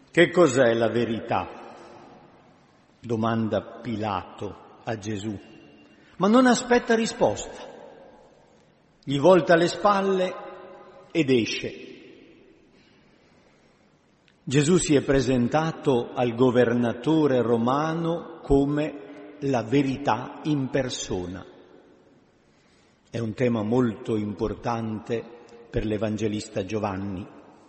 Che cos'è la verità? Domanda Pilato a Gesù, ma non aspetta risposta. Gli volta le spalle ed esce. Gesù si è presentato al governatore romano come la verità in persona. È un tema molto importante per l'Evangelista Giovanni.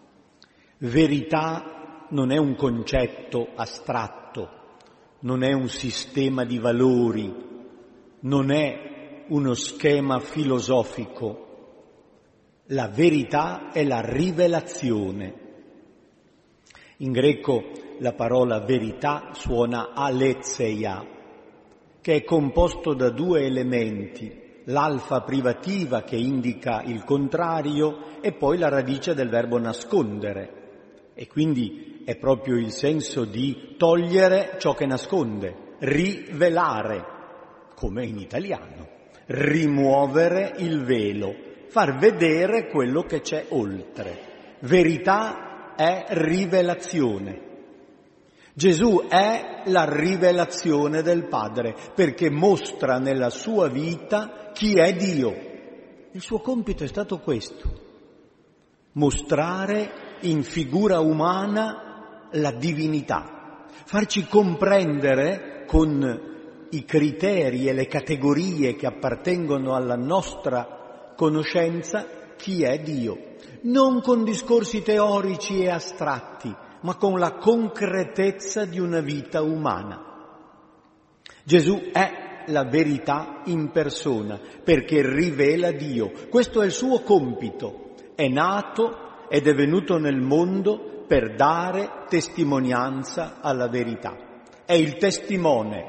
Verità non è un concetto astratto, non è un sistema di valori, non è uno schema filosofico. La verità è la rivelazione. In greco la parola verità suona aletheia, che è composto da due elementi, l'alfa privativa che indica il contrario e poi la radice del verbo nascondere. E quindi è proprio il senso di togliere ciò che nasconde, rivelare, come in italiano, rimuovere il velo, far vedere quello che c'è oltre. Verità è rivelazione. Gesù è la rivelazione del Padre, perché mostra nella sua vita chi è Dio. Il suo compito è stato questo, mostrare in figura umana la divinità, farci comprendere con i criteri e le categorie che appartengono alla nostra conoscenza chi è Dio, non con discorsi teorici e astratti, ma con la concretezza di una vita umana. Gesù è la verità in persona, perché rivela Dio. Questo è il suo compito. È nato ed è venuto nel mondo per dare testimonianza alla verità. È il testimone,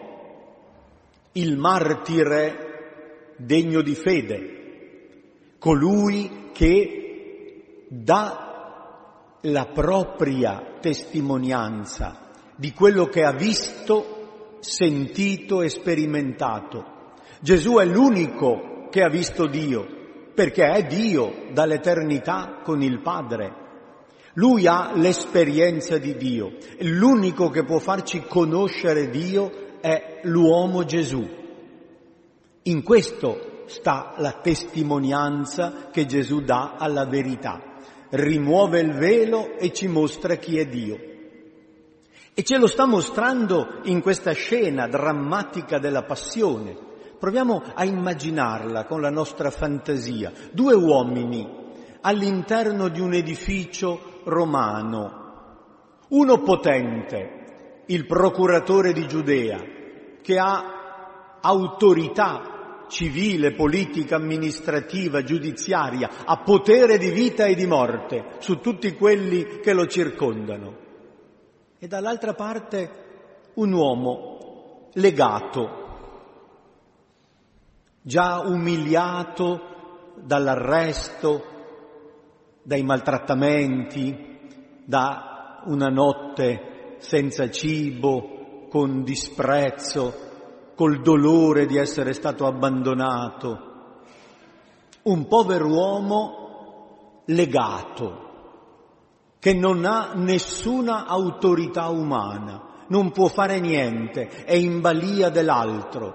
il martire degno di fede, colui che dà la propria testimonianza di quello che ha visto, sentito e sperimentato. Gesù è l'unico che ha visto Dio, perché è Dio dall'eternità con il Padre. Lui ha l'esperienza di Dio. L'unico che può farci conoscere Dio è l'uomo Gesù. In questo sta la testimonianza che Gesù dà alla verità. Rimuove il velo e ci mostra chi è Dio. E ce lo sta mostrando in questa scena drammatica della passione. Proviamo a immaginarla con la nostra fantasia. Due uomini all'interno di un edificio romano. Uno potente, il procuratore di Giudea, che ha autorità civile, politica, amministrativa, giudiziaria, ha potere di vita e di morte su tutti quelli che lo circondano. E dall'altra parte un uomo legato, già umiliato dall'arresto, dai maltrattamenti, da una notte senza cibo, con disprezzo, col dolore di essere stato abbandonato. Un pover'uomo legato, che non ha nessuna autorità umana, non può fare niente, è in balia dell'altro.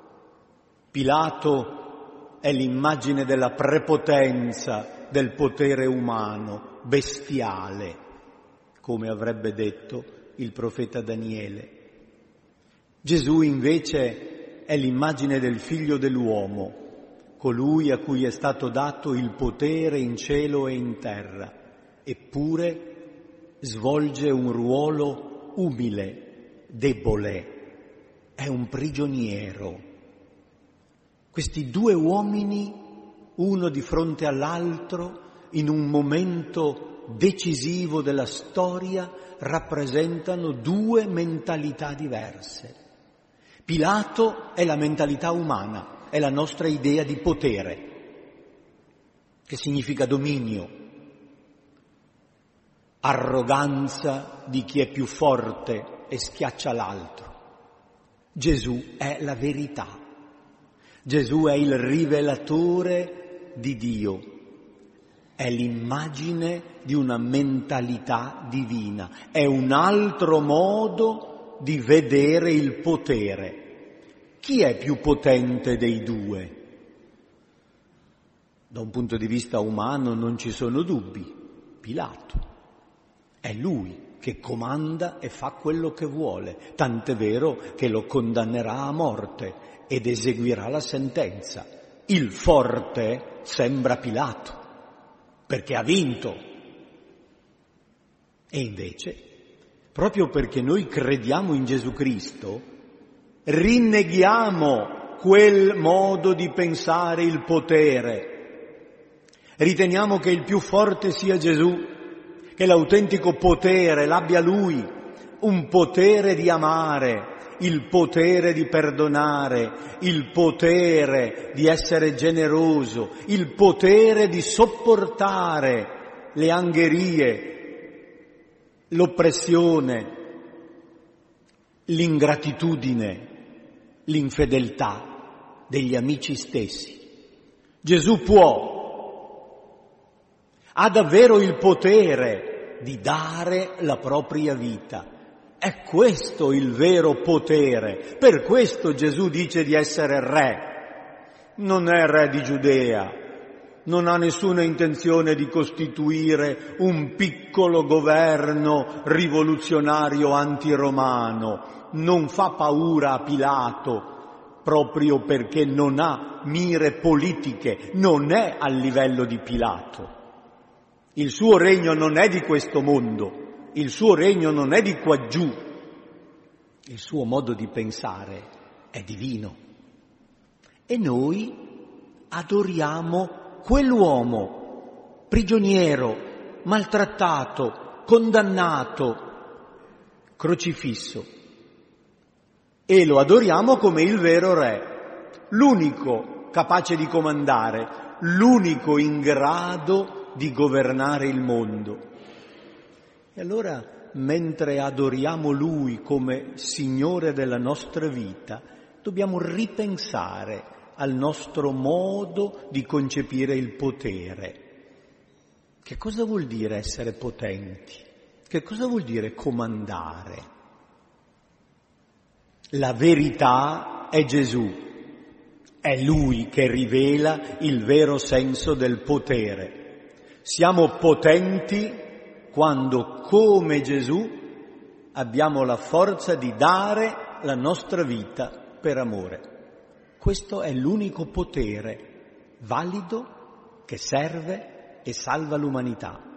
Pilato è l'immagine della prepotenza del potere umano, bestiale, come avrebbe detto il profeta Daniele. Gesù invece è l'immagine del figlio dell'uomo, colui a cui è stato dato il potere in cielo e in terra, eppure svolge un ruolo umile, debole, è un prigioniero. Questi due uomini, uno di fronte all'altro, in un momento decisivo della storia, rappresentano due mentalità diverse. Pilato è la mentalità umana, è la nostra idea di potere, che significa dominio, arroganza di chi è più forte e schiaccia l'altro. Gesù è la verità. Gesù è il rivelatore di Dio, è l'immagine di una mentalità divina, è un altro modo di vedere il potere. Chi è più potente dei due? Da un punto di vista umano non ci sono dubbi, Pilato. È lui che comanda e fa quello che vuole, tant'è vero che lo condannerà a morte ed eseguirà la sentenza. Il forte sembra Pilato, perché ha vinto. E invece, proprio perché noi crediamo in Gesù Cristo, rinneghiamo quel modo di pensare il potere. Riteniamo che il più forte sia Gesù, che l'autentico potere l'abbia Lui, un potere di amare, il potere di perdonare, il potere di essere generoso, il potere di sopportare le angherie, l'oppressione, l'ingratitudine, l'infedeltà degli amici stessi. Gesù ha davvero il potere di dare la propria vita. È questo il vero potere. Per questo Gesù dice di essere re. Non è re di Giudea, non ha nessuna intenzione di costituire un piccolo governo rivoluzionario antiromano. Non fa paura a Pilato, proprio perché non ha mire politiche, non è al livello di Pilato. Il suo regno non è di questo mondo, il suo regno non è di quaggiù, il suo modo di pensare è divino. E noi adoriamo quell'uomo prigioniero, maltrattato, condannato, crocifisso. E lo adoriamo come il vero re, l'unico capace di comandare, l'unico in grado di governare il mondo. E allora, mentre adoriamo Lui come Signore della nostra vita, dobbiamo ripensare al nostro modo di concepire il potere. Che cosa vuol dire essere potenti? Che cosa vuol dire comandare? La verità è Gesù, è Lui che rivela il vero senso del potere. Siamo potenti quando, come Gesù, abbiamo la forza di dare la nostra vita per amore. Questo è l'unico potere valido che serve e salva l'umanità.